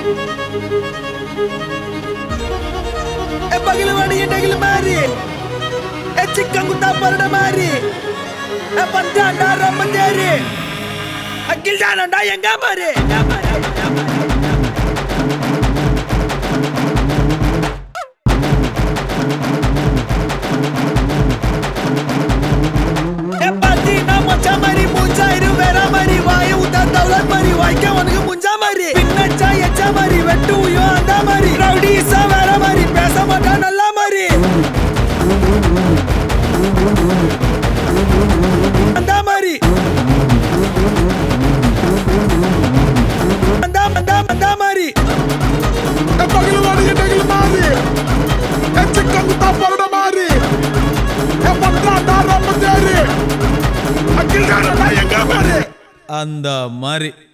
பகிலவாடி எண்டகில மாறி சிக்கங்குத்தா பரட மாறி பஞ்சாண்டா ரம்மஞ்சேரி அகில் ஜானண்டா எங்க மாறி பாத்தி நான் மச்சா மாறி மூஞ்சாயிரு வேற மாறி வாய உத்தா தௌலத் மாறி வாய்க்க உனக்கு முஞ்சா மாறி பின்னச்சா எச்சா மாறி வெட்டு உயோ அந்த மாறி ரவுடிஸா வேற மாறி பேச மாட்டா நல்லா மாறி அந்த மாறி அந்த மாறி பகிலவாடி எண்டகில மாறி சிக்கங்குத்தா பரட மாறி பஞ்சாண்டா ரம்மஞ்சேரி அகில் ஜானண்டா எங்க மாறி அந்த மாதிரி